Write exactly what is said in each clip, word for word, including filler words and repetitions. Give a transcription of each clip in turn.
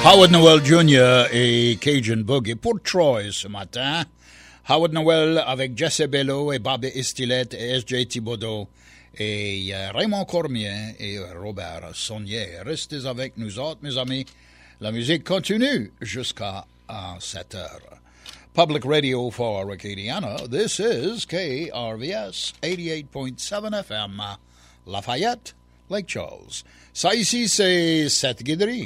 Howard Noel junior et Cajun Boogie pour Troy ce matin. Howard Noel avec Jesse Bello et Bobby Estilette et S J Thibodeau et euh, Raymond Cormier et Robert Saunier. Restez avec nous autres, mes amis. La musique continue jusqu'à sept heures. Public Radio for Acadiana. This is K R V S eighty-eight point seven F M, Lafayette, Lake Charles. Ça ici, c'est Seth Guidry.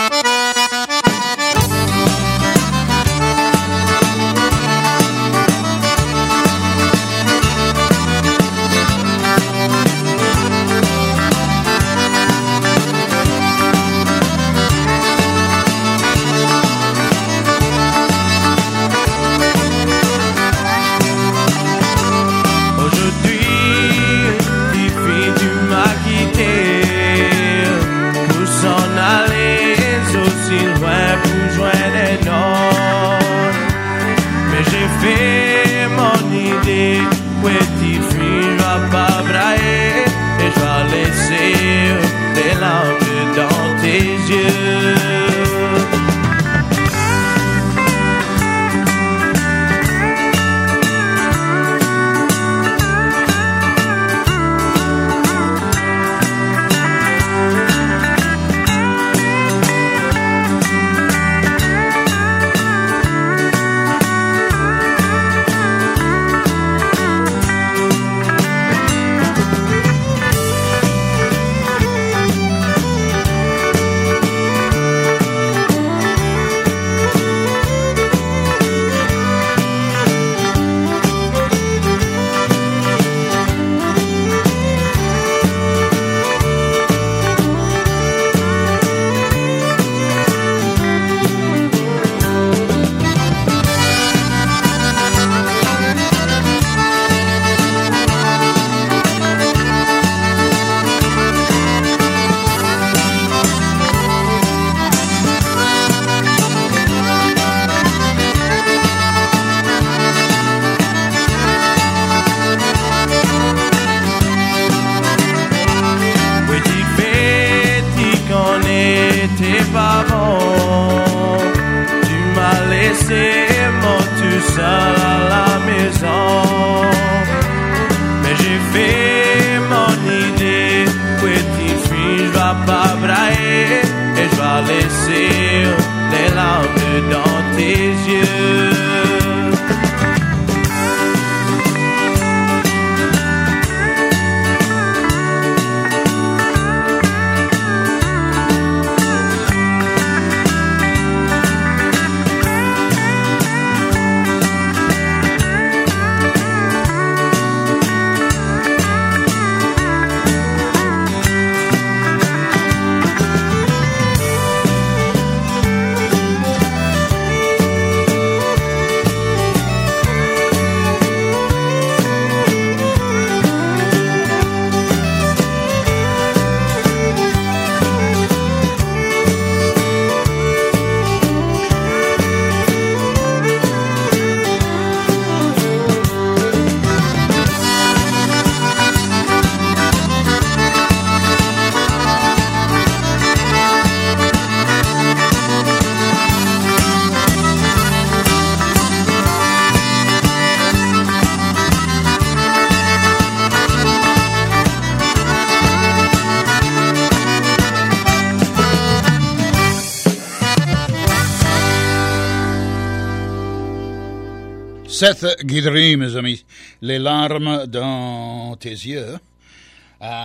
Seth Guidry, mes amis, les larmes dans tes yeux. Euh,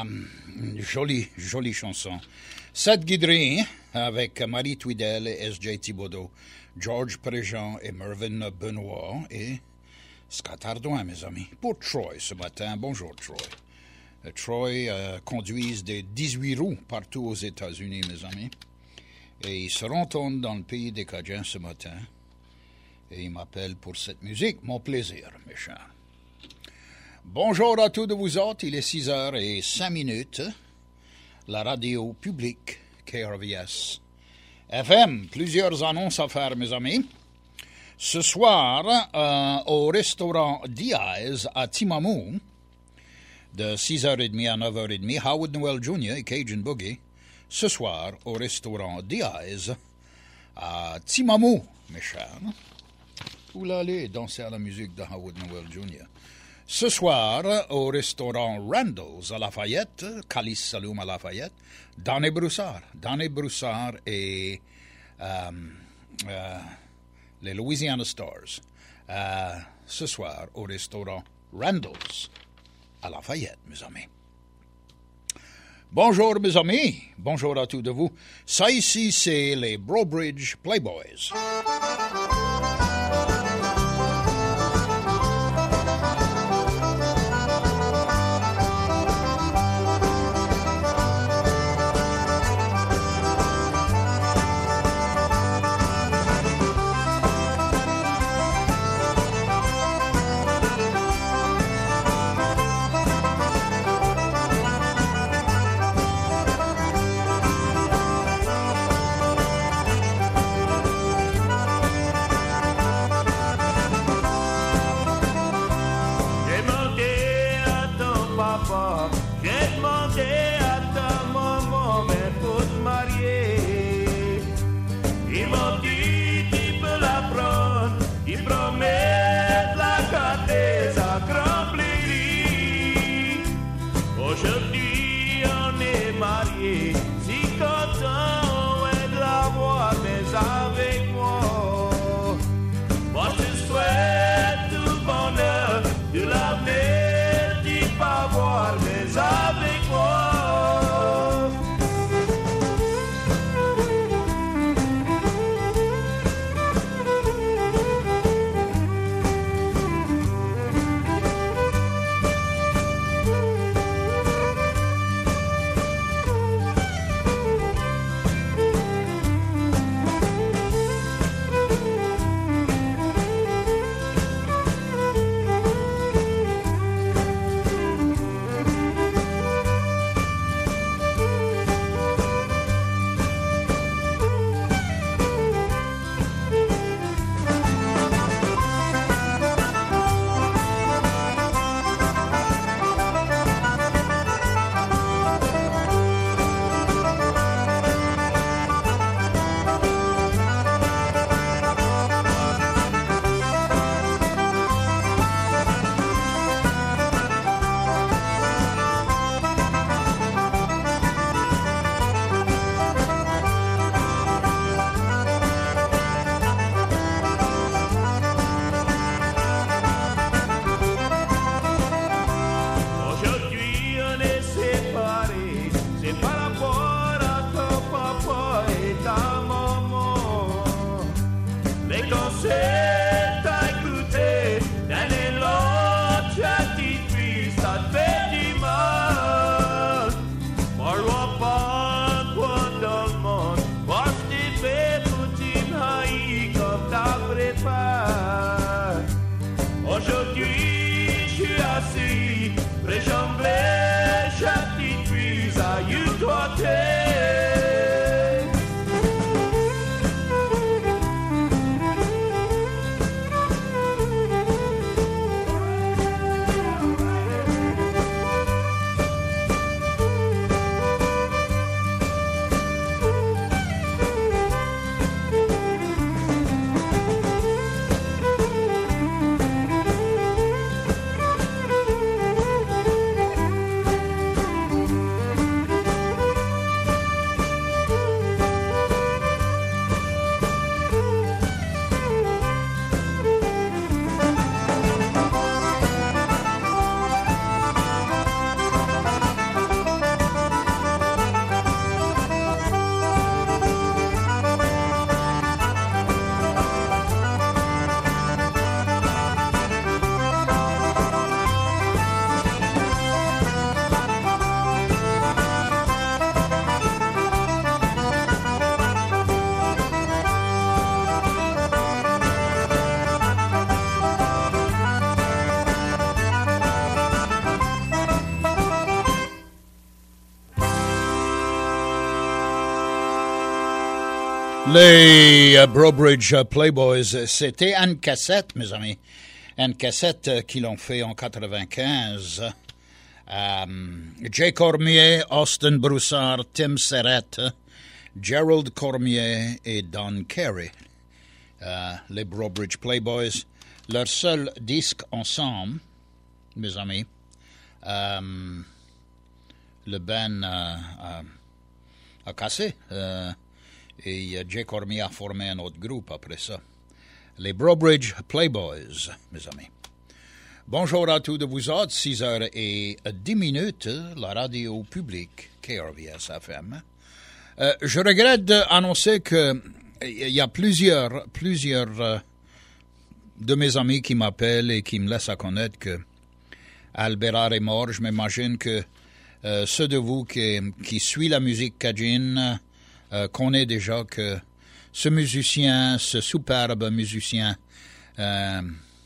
jolie, jolie chanson. Seth Guidry avec Marie Tweedale et S J Thibodeau, Georges Préjean et Mervyn Benoit et Scott Ardouin, mes amis. Pour Troy ce matin. Bonjour, Troy. Euh, Troy euh, conduisent des dix-huit roues partout aux États-Unis, mes amis. Et ils se retournent dans le pays des Cajuns ce matin. Et il m'appelle pour cette musique. Mon plaisir, mes chers. Bonjour à tous de vous autres. Il est six heures et cinq minutes. La radio publique K R V S F M. Plusieurs annonces à faire, mes amis. Ce soir, euh, au restaurant Diaz à Timamou, de six heures trente à neuf heures trente, Howard Noel junior et Cajun Boogie. Ce soir, au restaurant Diaz à Timamou, mes chers. Vous allez danser à la musique de Howard Nowell junior Ce soir, au restaurant Randall's à Lafayette, Calice Saloum à Lafayette, Danny Broussard. Danny Broussard et euh, euh, les Louisiana Stars. Euh, ce soir, au restaurant Randall's à Lafayette, mes amis. Bonjour, mes amis. Bonjour à tous de vous. Ça ici, c'est les Brobridge Playboys. Les uh, Brobridge uh, Playboys, c'était une cassette, mes amis. Une cassette uh, qu'ils l'ont fait en quatre-vingt-quinze. Um, Jay Cormier, Austin Broussard, Tim Serrette, Gerald Cormier et Don Carey, euh, les Brobridge Playboys, leur seul disque ensemble, mes amis. Euh, le band euh, a, a cassé euh, et Jay Cormier a formé un autre groupe après ça. Les Brobridge Playboys, mes amis. Bonjour à tous de vous autres, six heures et dix minutes, la radio publique, K R V S F M. Euh, je regrette d'annoncer que il y a plusieurs, plusieurs euh, de mes amis qui m'appellent et qui me laissent à connaître que Albérard est mort. Je m'imagine que euh, ceux de vous qui, qui suivent la musique cajun euh, connaissent déjà que ce musicien, ce superbe musicien euh,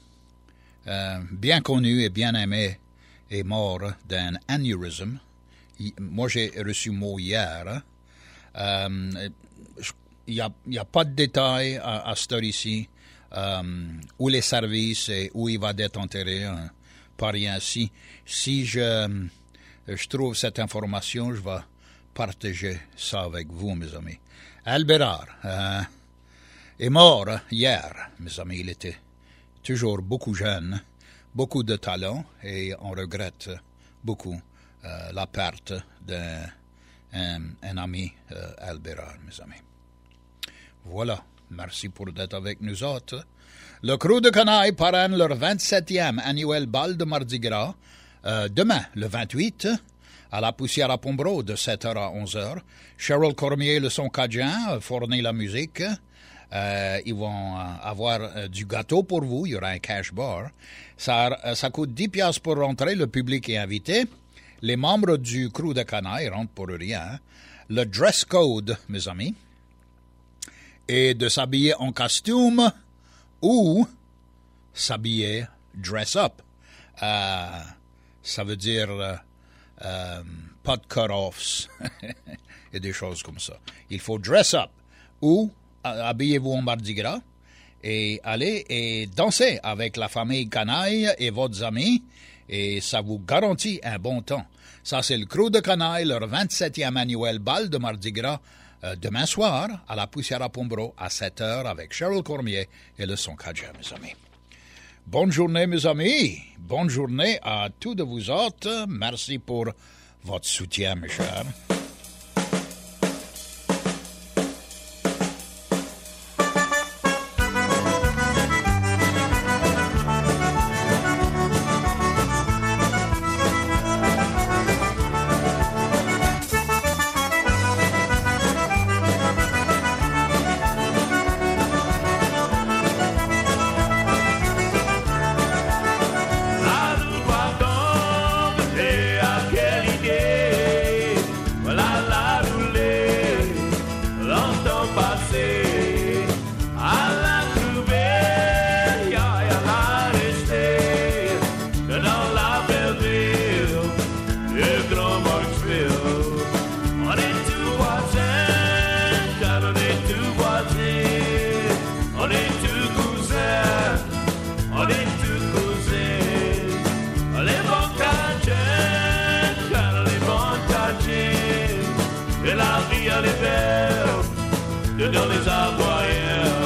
euh, bien connu et bien aimé est mort d'un anévrisme. Moi, j'ai reçu mot hier. Euh, il n'y a, a pas de détails à, à cette heure ici, euh, où les services et où il va être enterré, hein, pas rien. Si, si je, je trouve cette information, je vais partager ça avec vous, mes amis. Albérard euh, est mort hier, mes amis. Il était toujours beaucoup jeune, beaucoup de talent, et on regrette beaucoup euh, la perte d'un Un, un ami, euh, Albérard, mes amis. Voilà. Merci pour d'être avec nous autres. Le Crew de Canaille parraine leur vingt-septième annuel bal de Mardi Gras euh, demain, le vingt-huit, à la Poussière à Pombro, de sept heures à onze heures. Cheryl Cormier, le son cajun, fournit la musique. Euh, ils vont euh, avoir euh, du gâteau pour vous. Il y aura un cash bar. Ça, euh, ça coûte dix piastres pour rentrer. Le public est invité. Les membres du Crew de Canaille rentrent pour rien. Le dress code, mes amis, est de s'habiller en costume ou s'habiller dress up. Euh, ça veut dire euh, euh, pas de cut-offs et des choses comme ça. Il faut dress up ou euh, habillez-vous en Mardi Gras et allez et danser avec la famille Canaille et vos amis. Et ça vous garantit un bon temps. Ça, c'est le Crew de Canaille, leur vingt-septième annuel bal de Mardi Gras, euh, demain soir, à la Poussière à Pombro, à sept heures, avec Cheryl Cormier et le son cajun, mes amis. Bonne journée, mes amis. Bonne journée à tous de vous autres. Merci pour votre soutien, mes chers. Dans les aboyeurs.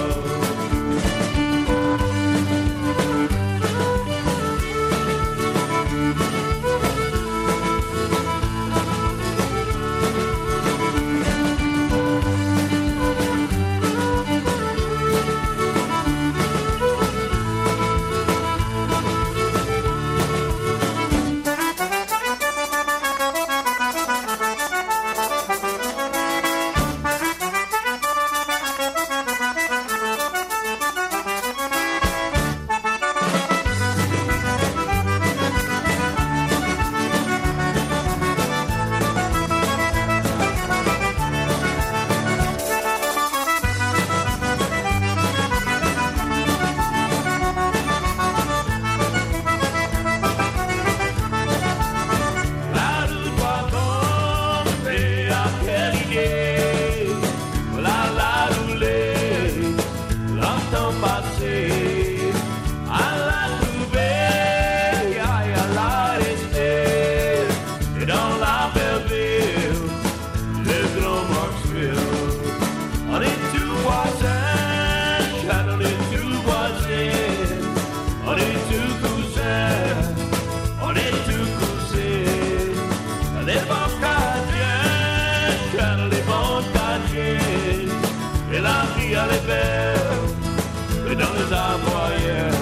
machine. Et la vie elle est belle dans les aboyeurs.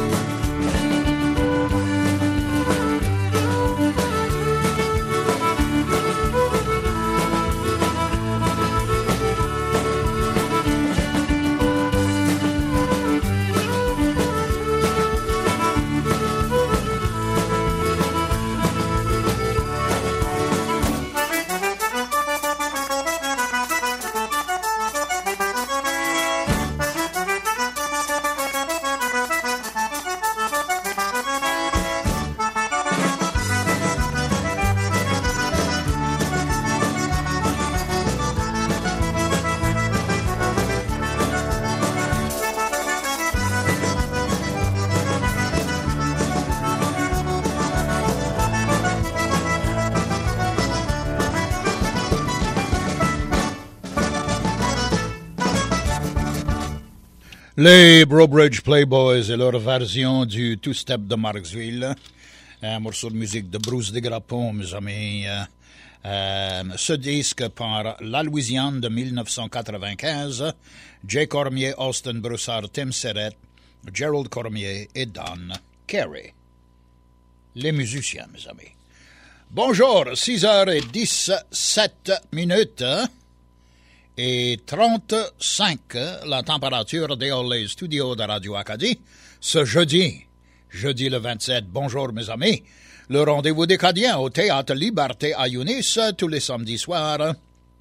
Les Brobridge Playboys et leur version du Two-Step de Marksville, un morceau de musique de Bruce Desgrappons, mes amis. Euh, euh, ce disque par La Louisiane de mille neuf cent quatre-vingt-quinze, Jay Cormier, Austin Broussard, Tim Serrett, Gerald Cormier et Don Carey. Les musiciens, mes amis. Bonjour, six heures dix-sept minutes. Et trente-cinq, la température dans les studios de Radio Acadie, ce jeudi, jeudi le vingt-sept. Bonjour mes amis, le rendez-vous des Acadiens au Théâtre Liberté à Younis, tous les samedis soirs,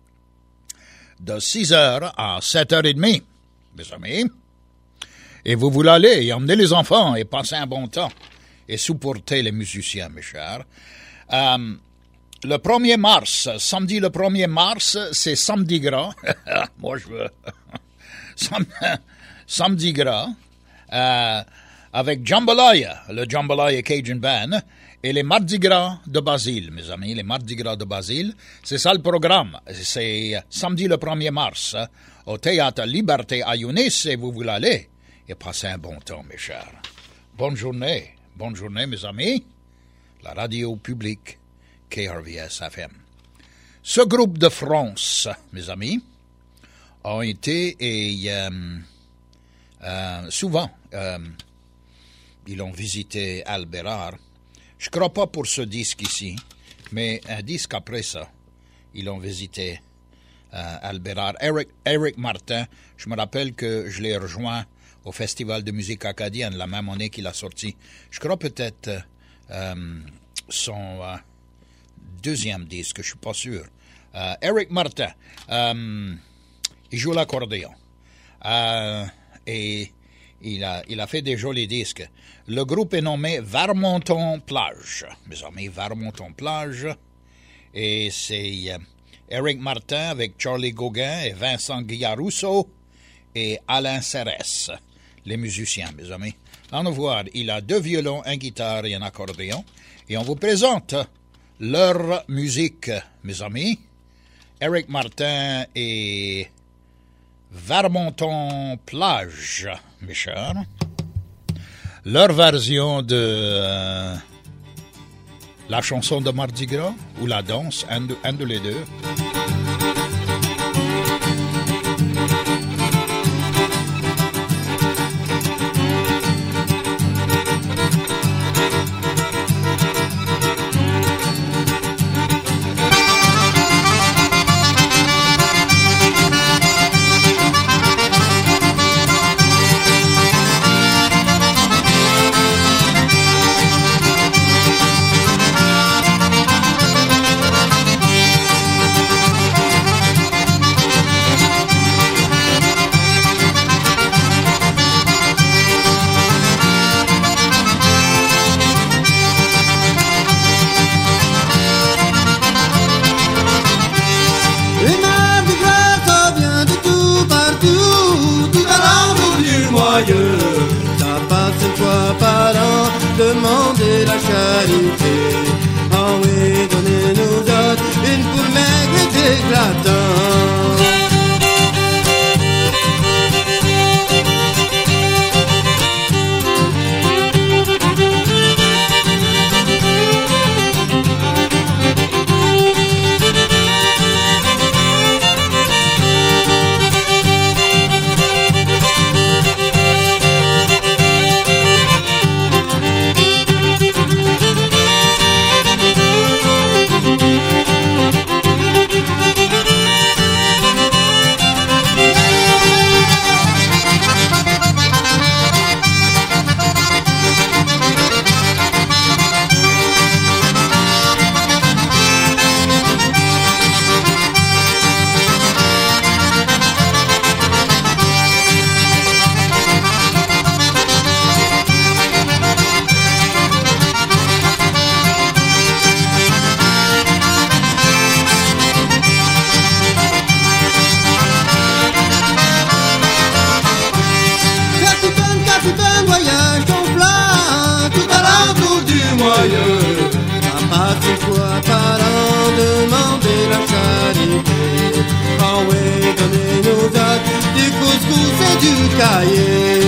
de six heures à sept heures trente, mes amis. Et vous voulez aller et emmener les enfants et passer un bon temps et supporter les musiciens, mes chers. Euh, Le premier mars, samedi le premier mars, c'est samedi gras. Moi, je veux. Sam... samedi gras. Euh, avec Jambalaya, le Jambalaya Cajun Band, et les Mardi Gras de Basile, mes amis, les Mardi Gras de Basile. C'est ça le programme. C'est samedi le premier mars, au Théâtre Liberté à Younis, et vous voulez aller et passer un bon temps, mes chers. Bonne journée. Bonne journée, mes amis. La radio publique. K R V S F M. Ce groupe de France, mes amis, ont été et euh, euh, souvent, euh, ils ont visité Al Bérard. Je ne crois pas pour ce disque ici, mais un disque après ça, ils ont visité euh, Al Bérard. Eric, Eric Martin, je me rappelle que je l'ai rejoint au Festival de musique acadienne la même année qu'il a sorti. Je crois peut-être euh, son... Euh, deuxième disque, je suis pas sûr. Euh, Eric Martin, euh, il joue l'accordéon. Euh, et il a, il a fait des jolis disques. Le groupe est nommé Vermonton Plage. Mes amis, Vermonton Plage. Et c'est euh, Eric Martin avec Charlie Gauguin et Vincent Guillarousseau et Alain Serres, les musiciens, mes amis. En voir, il a deux violons, un guitare et un accordéon. Et on vous présente leur musique, mes amis. Eric Martin et Vermonton Plage, mes chers. Leur version de euh, la chanson de Mardi Gras ou la danse, un de, un de les deux. du cahier.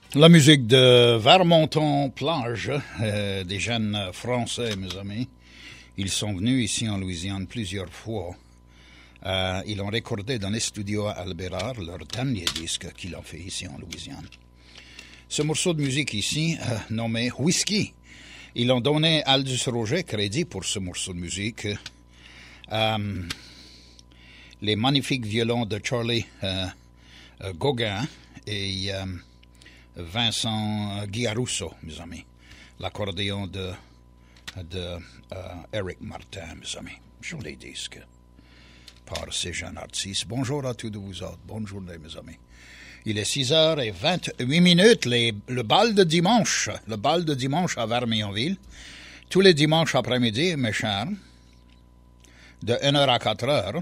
La musique de Vermonton-Plage, euh, des jeunes français, mes amis. Ils sont venus ici en Louisiane plusieurs fois. Euh, ils ont recordé dans les studios à Albérard leur dernier disque qu'ils ont fait ici en Louisiane. Ce morceau de musique ici, euh, nommé Whisky, ils ont donné Aldous Roger crédit pour ce morceau de musique. Euh, les magnifiques violons de Charlie euh, euh, Gauguin et euh, Vincent Guiarusso, mes amis. L'accordéon de, de euh, Eric Martin, mes amis. Joli disque par ces jeunes artistes. Bonjour à tous de vous autres. Bonne journée, mes amis. Il est six heures vingt-huit minutes, les, le bal de dimanche. Le bal de dimanche à Vermionville. Tous les dimanches après-midi, mes chers, de une heure à quatre heures.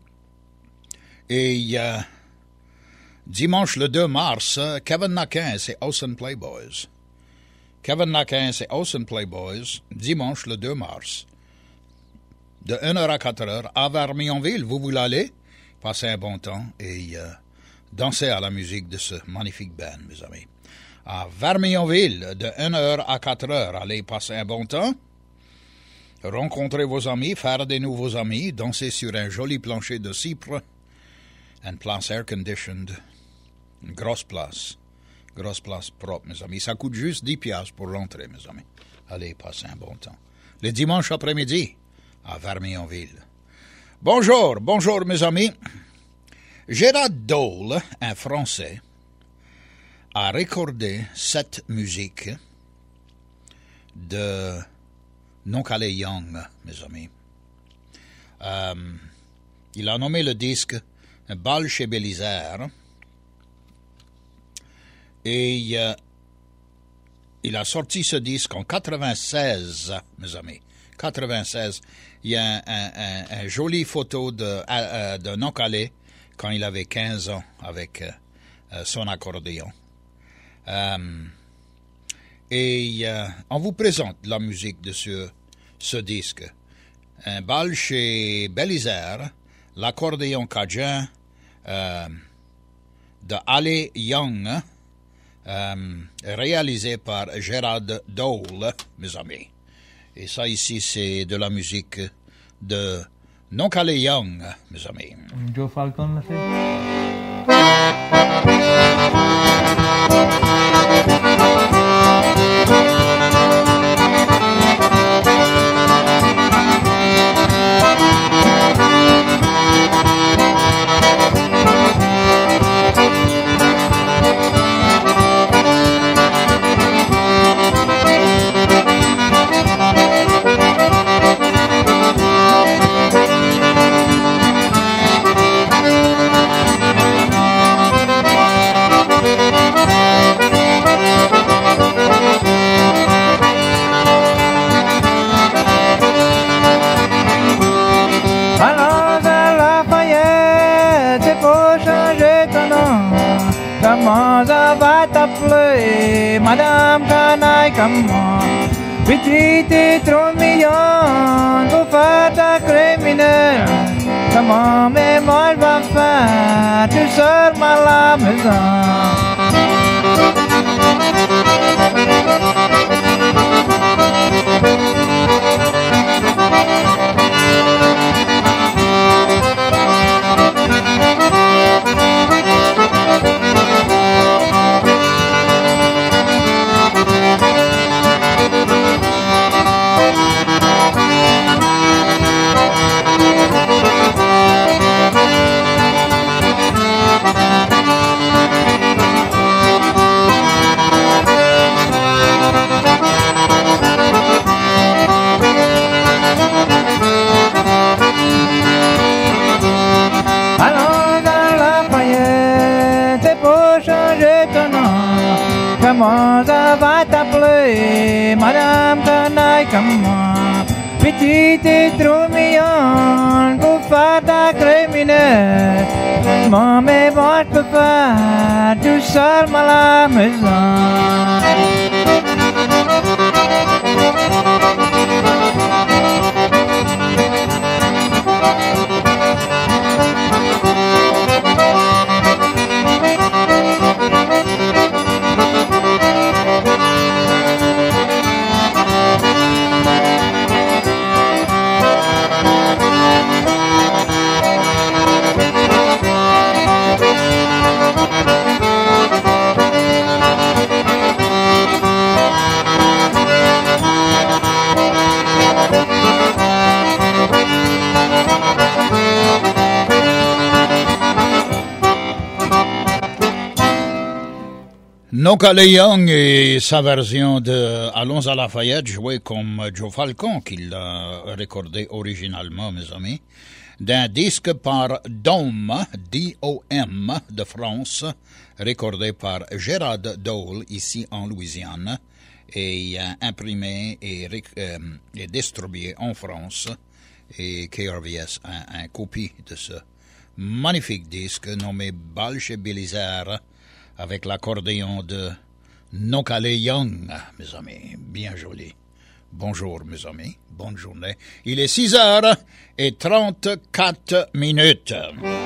Et euh, dimanche le deux mars, Kevin Naquin et ses Ocean Playboys. Kevin Naquin et ses Ocean Playboys, dimanche le deux mars. De une heure à quatre heures, à Vermionville. Vous voulez aller? Passez un bon temps et euh, dansez à la musique de ce magnifique band, mes amis. À Vermionville, de une heure à quatre heures, allez passer un bon temps. Rencontrez vos amis, faire des nouveaux amis, danser sur un joli plancher de cypre. Une place air-conditioned. Une grosse place. Grosse place propre, mes amis. Ça coûte juste dix piastres pour l'entrée, mes amis. Allez, passez un bon temps. Le dimanche après-midi, à Vermionville. Bonjour, bonjour, mes amis. Gérard Dole, un Français, a recordé cette musique de Noncalé Young, mes amis. Euh, il a nommé le disque Un bal chez Bélisaire. Et euh, il a sorti ce disque en quatre-vingt-seize, mes amis. quatre-vingt-seize. Il y a un, un, un, un joli photo de, euh, de Noncalé quand il avait quinze ans avec euh, son accordéon. Euh, et euh, on vous présente la musique de ce, ce disque. Un bal chez Bélisaire, l'accordéon cajun euh, de Ale Young, euh, réalisé par Gérard Dole, mes amis. Et ça ici, c'est de la musique de Noncalé Young, mes amis. Joe Falcon l'a fait. Comment ça va t'appeler, Madame Canaille, comment? Petite et trop mignonne pour faire ta criminelle. Comment, mais moi je vais faire, tu sors mal à la maison. Comment ça va t'appeler, Madame Canaille, comment? Petite et trop mignonne pour faire ta criminelle. Comment, mais moi je peux pas, tout seul à la maison. Noka Young et sa version de Allons à Lafayette, jouée comme Joe Falcon, qui l'a recordé originalement, mes amis, d'un disque par Dom, D O M, de France, recordé par Gérard Dole, ici en Louisiane, et euh, imprimé et, euh, et distribué en France, et K R V S a une copie de ce magnifique disque nommé Bal chez Bélizard, avec l'accordéon de Noka Young, mes amis, bien joli. Bonjour, mes amis, bonne journée. Il est six heures et trente-quatre minutes.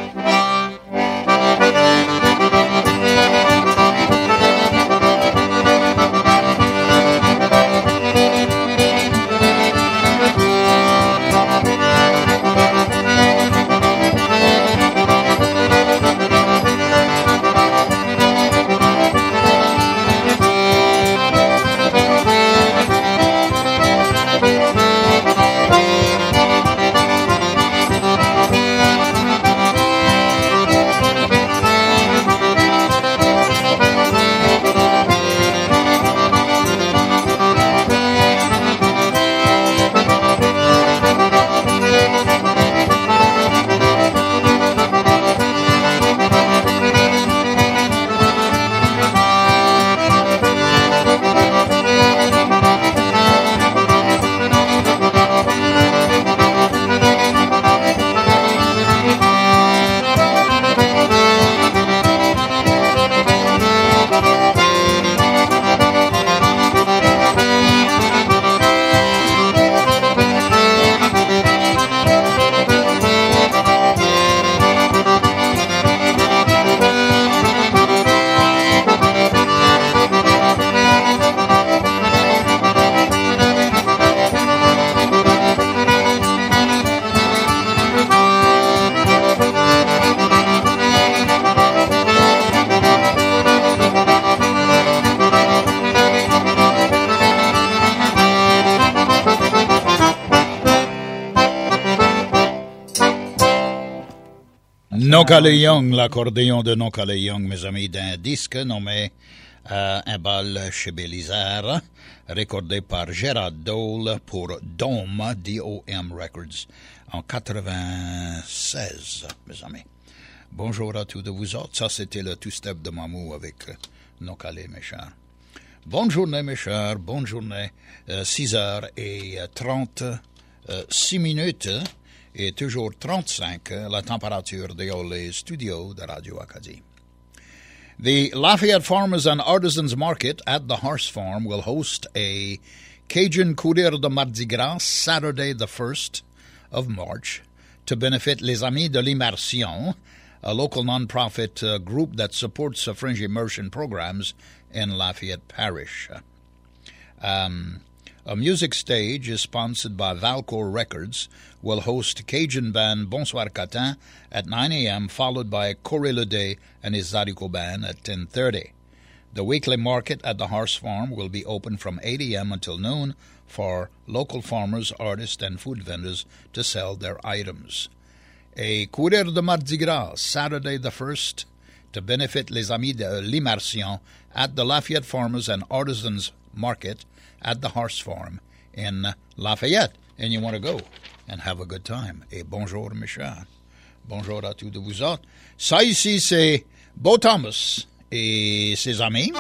Noka Young, l'accordéon de Noka Young, mes amis, d'un disque nommé euh, Un bal chez Bélizard, recordé par Gérard Dole pour Dome, D O M Records, en quatre-vingt-seize, mes amis. Bonjour à tous de vous autres. Ça, c'était le two-step de Mamou avec euh, Noka, mes chers. Bonne journée, mes chers. Bonne journée. Euh, six heures et trente-six minutes. Et toujours trente-cinq, la température dans les studios de Radio Acadie. The Lafayette Farmers and Artisans Market at the Horse Farm will host a Cajun Courir de Mardi Gras Saturday the first of March to benefit Les Amis de l'Immersion, a local non-profit uh, group that supports uh, Fringe immersion programs in Lafayette Parish. Um, a music stage is sponsored by Valcourt Records, will host Cajun band Bonsoir Catin at nine a.m., followed by Corey Leday and his Zydeco band at ten thirty. The weekly market at the Horse Farm will be open from eight a.m. until noon for local farmers, artists, and food vendors to sell their items. A Courir de Mardi Gras, Saturday the first, to benefit Les Amis de l'Immersion at the Lafayette Farmers and Artisans Market at the Horse Farm in Lafayette. And you want to go and have a good time. Et bonjour, mes chers. Bonjour à tous de vous autres. Ça ici, c'est Beau Thomas et ses amis.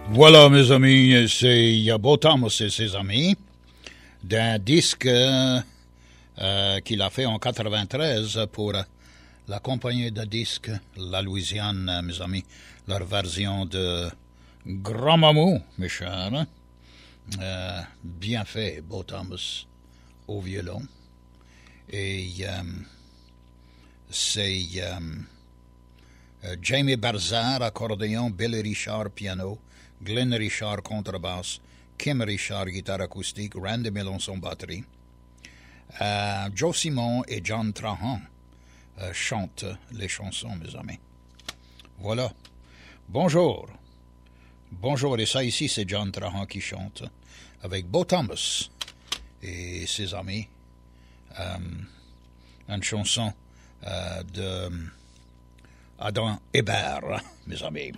Voilà, mes amis, c'est Beau Thomas et ses amis d'un disque euh, euh, qu'il a fait en quatre-vingt-treize pour la compagnie de disques La Louisiane, mes amis, leur version de Grand Mamou, mes chers. Euh, bien fait, Beau Thomas au violon. Et euh, c'est euh, euh, Jamie Barzar, accordéon, Billy Richard, piano, Glenn Richard, contrebasse, Kim Richard, guitare acoustique, Randy Melanson, batterie. Euh, Joe Simon et John Trahan euh, chantent les chansons, mes amis. Voilà. Bonjour. Bonjour, et ça ici, c'est John Trahan qui chante avec Beau Thomas et ses amis. Euh, une chanson euh, de Adam Hébert, mes amis.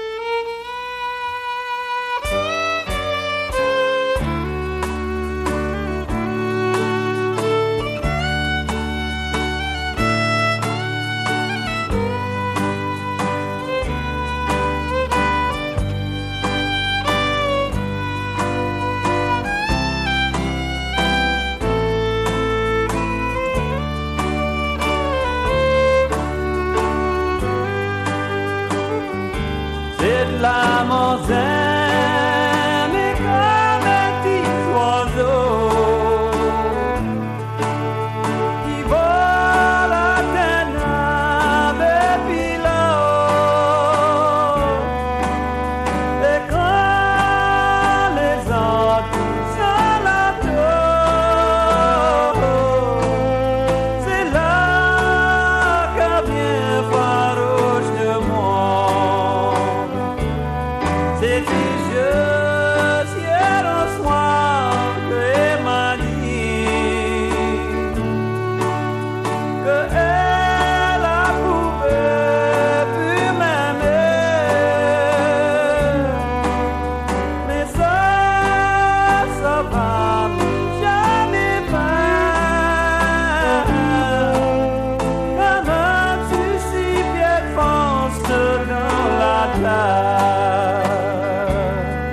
La montagne est comme un petit oiseau qui vole à tes depuis là-haut. Et quand les autres sont là-haut, c'est là qu'elle vient farouche de moi. C'est du jeu, ciel au soir, que m'a dit qu'elle a pouvait plus m'aimer. Mais ça, ça va jamais faire. Comment tu si bien fonces dans la terre?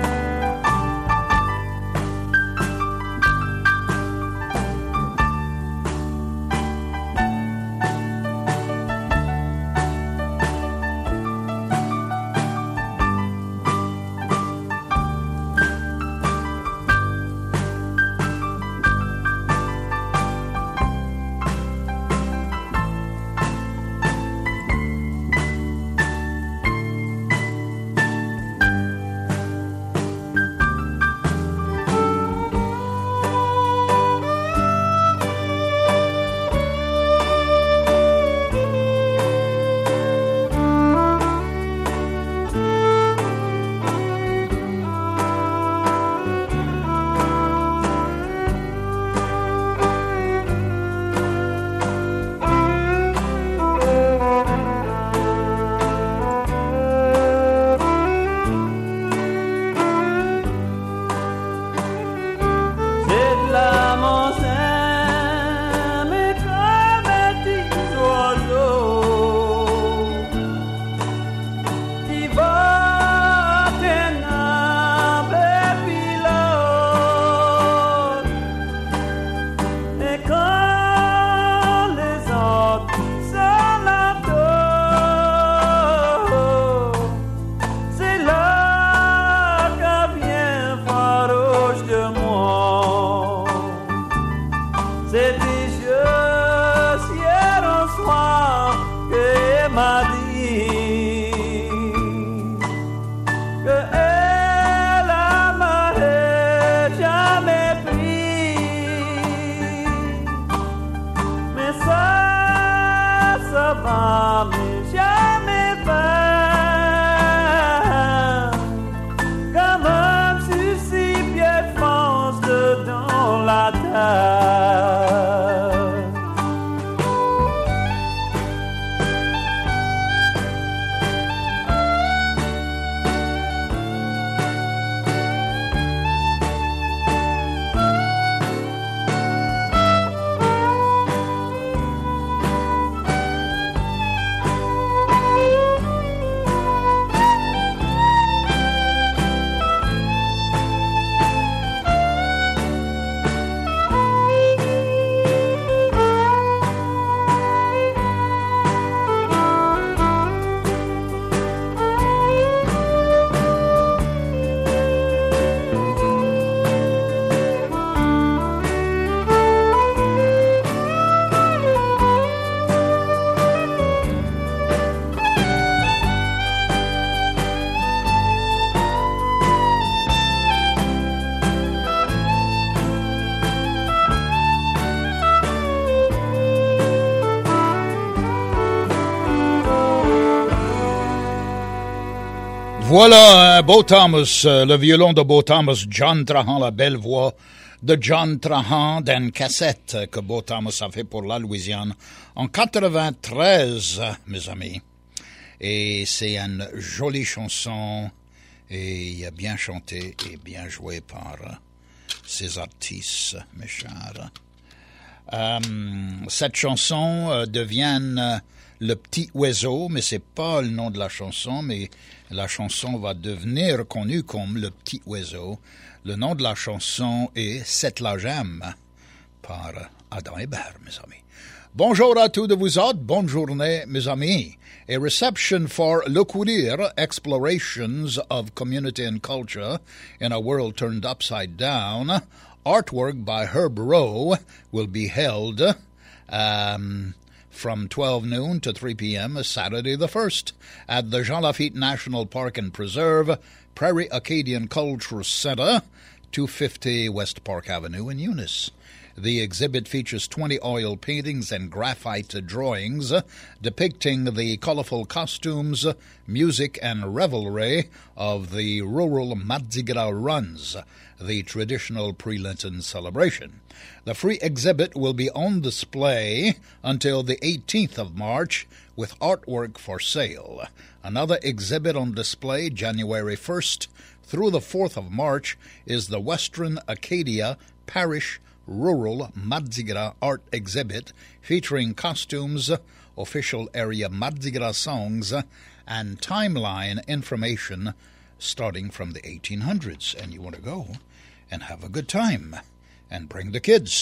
Voilà, Beau Thomas, euh, le violon de Beau Thomas, John Trahan, la belle voix de John Trahan d'une cassette que Beau Thomas a fait pour la Louisiane en quatre-vingt-treize, mes amis. Et c'est une jolie chanson et bien chantée et bien jouée par ces artistes, mes chers. Euh, cette chanson euh, devient euh, Le Petit Oiseau, mais c'est pas le nom de la chanson, mais la chanson va devenir connue comme Le Petit Oiseau. Le nom de la chanson est Cette la j'aime par Adam Hébert, mes amis. Bonjour à tous de vous autres, bonne journée, mes amis. A reception for Le Courir, Explorations of Community and Culture in a World Turned Upside Down. Artwork by Herb Rowe will be held um, from twelve noon to three p.m. Saturday the first at the Jean Lafitte National Park and Preserve, Prairie Acadian Cultural Center, two fifty West Park Avenue in Eunice. The exhibit features twenty oil paintings and graphite drawings depicting the colorful costumes, music, and revelry of the rural Mardi Gras runs, the traditional pre-Lenten celebration. The free exhibit will be on display until the eighteenth of March with artwork for sale. Another exhibit on display January first through the fourth of March is the Western Acadia Parish Rural Mardi Gras Art Exhibit featuring costumes, official area Mardi Gras songs, and timeline information starting from the eighteen hundreds. And you want to go and have a good time and bring the kids.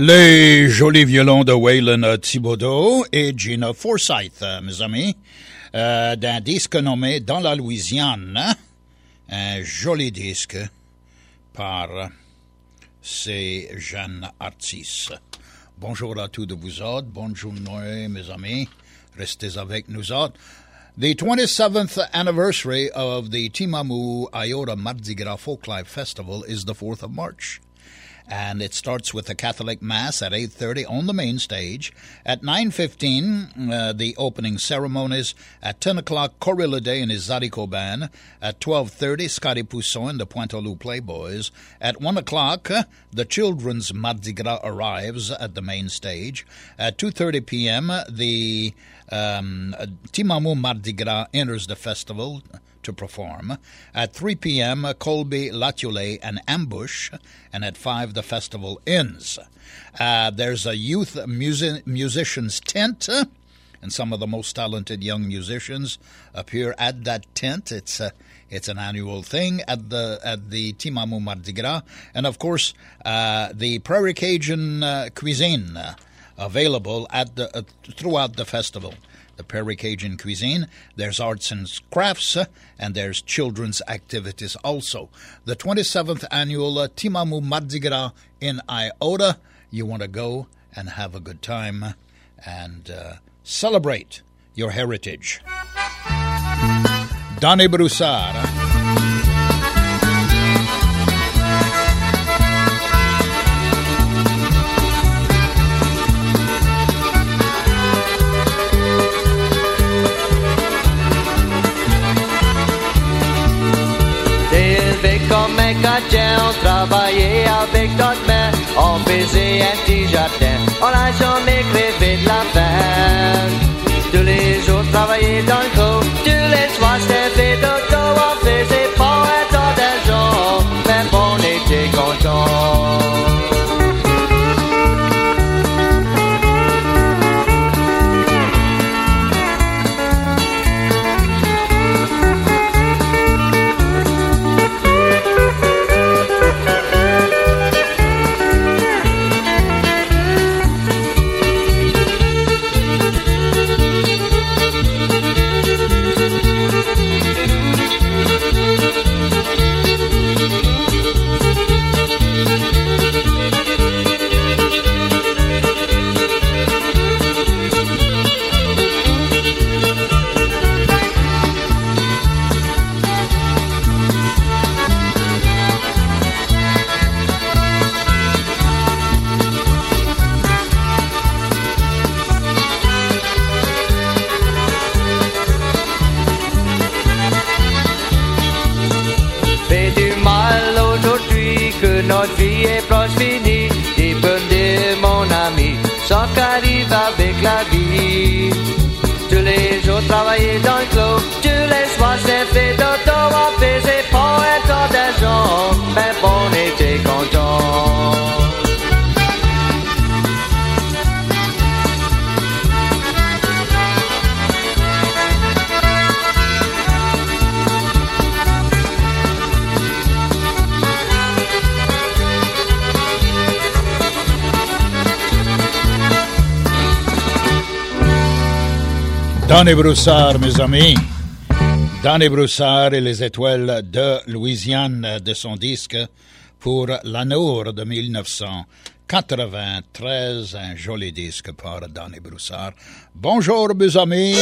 Les jolis violons de Waylon Thibodeau et Gina Forsyth, mes amis, euh, d'un disque nommé Dans la Louisiane, un joli disque par ces jeunes artistes. Bonjour à tous de vous autres, bonne journée mes amis, restez avec nous autres. The twenty-seventh anniversary of the Timamu Iota Mardi Gras Folklife Festival is the fourth of March. And it starts with the Catholic Mass at eight thirty on the main stage. At nine fifteen, uh, the opening ceremonies. At ten o'clock, Corilla Day and his Zydeco Band. At twelve thirty, Scotty Poussin and the Pointe Loup Playboys. At one o'clock, uh, the Children's Mardi Gras arrives at the main stage. At two thirty p.m., the um, Timamu Mardi Gras enters the festival to perform. At three p.m., Colby, Latulé, and Ambush, and at five, the festival ends. Uh, there's a youth music- musician's tent, uh, and some of the most talented young musicians appear at that tent. It's a, it's an annual thing at the at the Timamu Mardi Gras, and of course, uh, the Prairie Cajun uh, cuisine uh, available at the uh, throughout the festival. The Prairie Cajun cuisine, there's arts and crafts, uh, and there's children's activities also. The twenty-seventh annual uh, Timamu Mardi Gras in Iota. You want to go and have a good time and uh, celebrate your heritage. Donnie Broussard. Comme un gardien, on travaillait avec notre main, on faisait un petit jardin, on n'a jamais rêvé de la fin. Tous les jours travailler dans le gros, tous les soirs c'était fait d'auto, on faisait pas un temps d'argent, mais on était contents. Notre vie est proche finie, dépendez mon ami, sans qu'arrive avec la vie. Tous les jours travailler dans le clos, tous les soirs c'est fait d'auto, on faisait pas un temps d'argent, mais on était contents. Donnie Broussard, mes amis. Donnie Broussard et les étoiles de Louisiane de son disque pour l'Anour de dix-neuf cent quatre-vingt-treize. Un joli disque par Donnie Broussard. Bonjour, mes amis.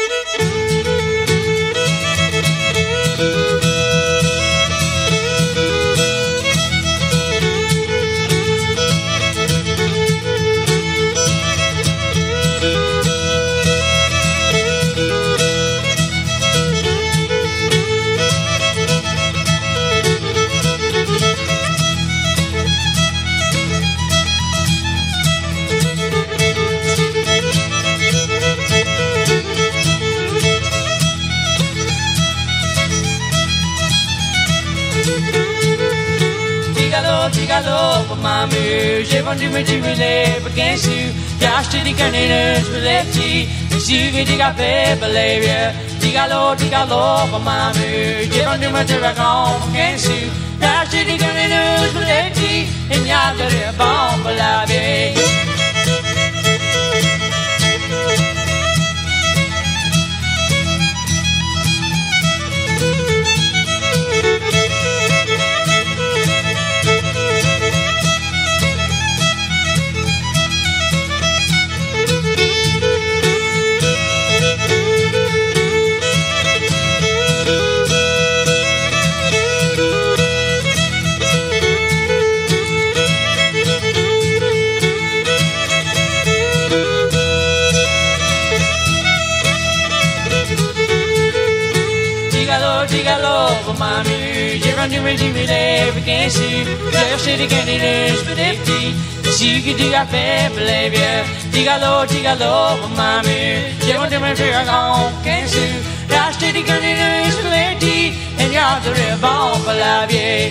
Tigalo pour ma mue, j'ai vendu mes jubilés pour quinze sous, j'ai acheté des canineuses pour les petits, j'ai suivi des cafés pour les vieux. Tigalo, tigalo pour ma mue, j'ai vendu mes jubilés pour quinze sous, Racheter des camionneuses pour les petits, il n'y a de rien bon pour la vieille. Mamie, j'ai rendu mes dix mille lèvres quinze. J'ai acheté des candidats pour des petits. Si qui dit à faire pour les vieux. Tigalo, tigalo, mamie. J'ai rendu mes vieux grand quinze. J'ai acheté des candidats pour les petits. Et il y a de rien bon pour la vieille.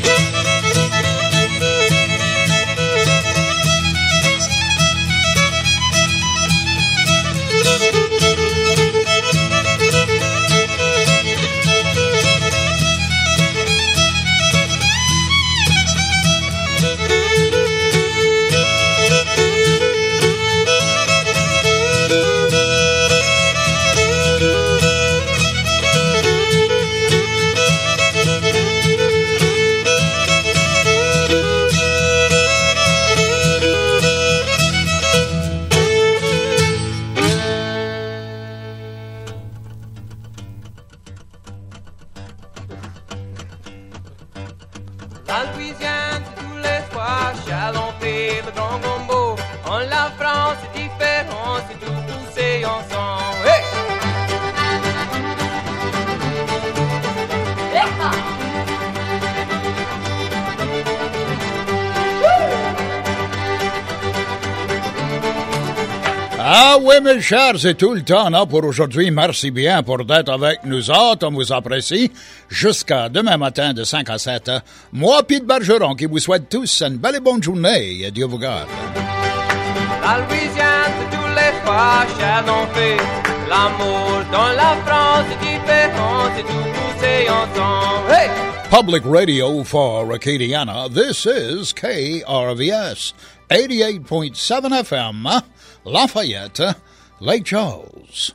Ah oui, mes chers, c'est tout le temps là pour aujourd'hui. Merci bien pour d'être avec nous autres. On vous apprécie. Jusqu'à demain matin de cinq à sept. Moi, Pete Bergeron, qui vous souhaite tous une belle et bonne journée. Et Dieu vous garde. La Louisiane, c'est tous les soirs, Chardon fait l'amour. Dans la France, c'est différent, c'est tout poussé ensemble. Hey! Public radio for Acadiana. This is K R V S eighty-eight point seven F M. Lafayette, Lake Charles.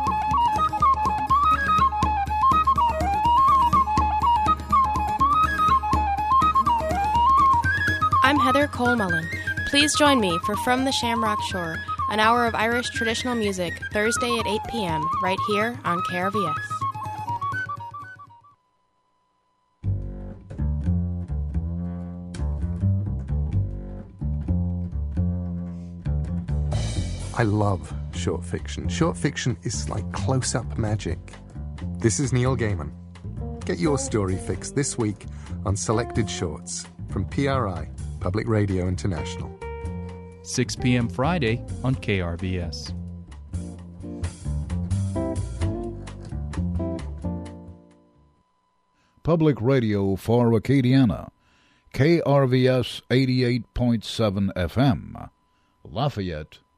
I'm Heather Cole-Mullen. Please join me for From the Shamrock Shore, an hour of Irish traditional music, Thursday at eight p.m., right here on K R V S. I love short fiction. Short fiction is like close-up magic. This is Neil Gaiman. Get your story fixed this week on Selected Shorts from P R I, Public Radio International. six p.m. Friday on K R V S. Public Radio for Acadiana, K R V S eighty-eight point seven F M, Lafayette,